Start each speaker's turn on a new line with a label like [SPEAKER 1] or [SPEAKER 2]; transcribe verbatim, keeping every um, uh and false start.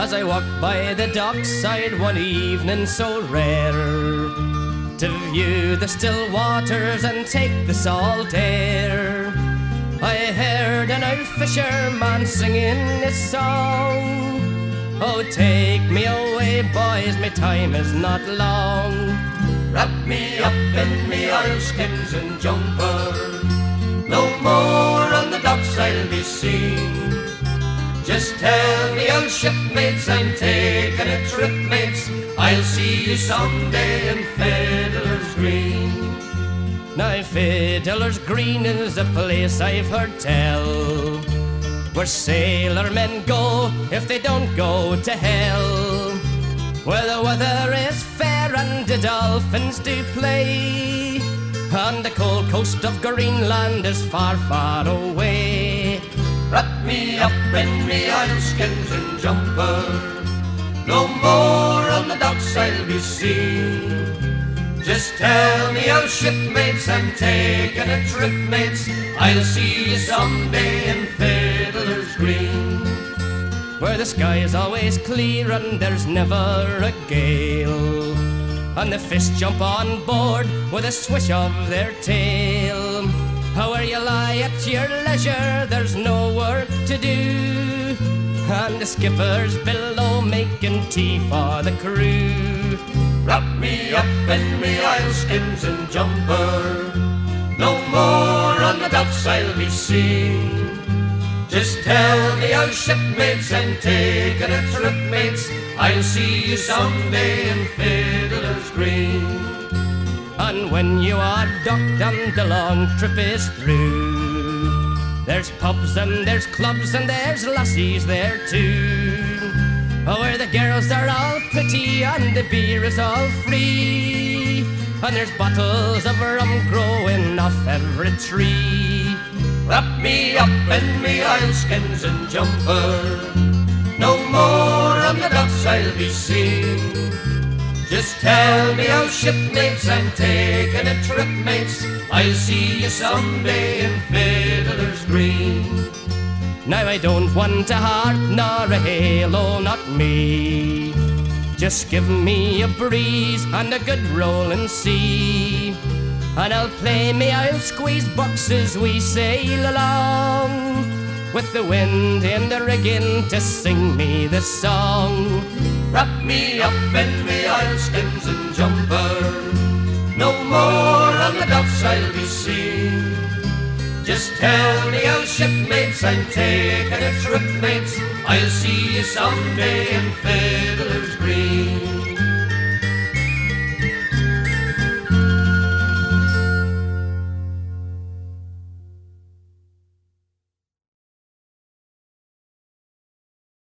[SPEAKER 1] as I walked by the dockside one evening so rare, to view the still waters and take the salt air, I heard an old fisherman singing this song. Oh, take me away, boys, my time is not long.
[SPEAKER 2] Wrap me up in me oilskins and jumper, no more on the docks I'll be seen. Just tell me, old shipmates, I'm taking a trip, mates, I'll see you someday in Fiddler's Green.
[SPEAKER 1] Now Fiddler's Green is a place I've heard tell, where sailor men go if they don't go to hell, where the weather is fair and the dolphins do play, and the cold coast of Greenland is far, far away.
[SPEAKER 2] Wrap me up in me oilskins and jumper, no more on the docks I'll be seen. Just tell me, old shipmates, I'm taking a trip, mates, I'll see you someday in Fiddler's Green,
[SPEAKER 1] where the sky is always clear and there's never a gale, and the fish jump on board with a swish of their tail. Where you lie at your leisure, there's no work to do, and the skipper's below making tea for the crew.
[SPEAKER 2] Wrap me up in me oilskins and jumper, no more on the docks I'll be seen. Just tell me, old shipmates, I'm taking a trip, mates, I'll see you someday in Fiddler's Green.
[SPEAKER 1] And when you are docked and the long trip is through, there's pubs and there's clubs and there's lassies there too, where the girls are all pretty and the beer is all free, and there's bottles of rum growing off every tree.
[SPEAKER 2] Wrap me up in me oilskins and jumper, no more on the docks I'll be seen. Just tell me, old shipmates, I'm taking a trip, mates, I'll see you someday in Fiddler's Green.
[SPEAKER 1] Now I don't want a harp nor a halo, not me, just give me a breeze and a good rolling sea, and I'll play me, I'll squeeze boxes we sail along, with the wind in the rigging to sing me this song.
[SPEAKER 2] Wrap me up in me oilskins and jumper, no more on the docks I'll be seen. Just tell me, old shipmates, I'm taking a trip, mates, I'll see you someday in Fiddler's Green.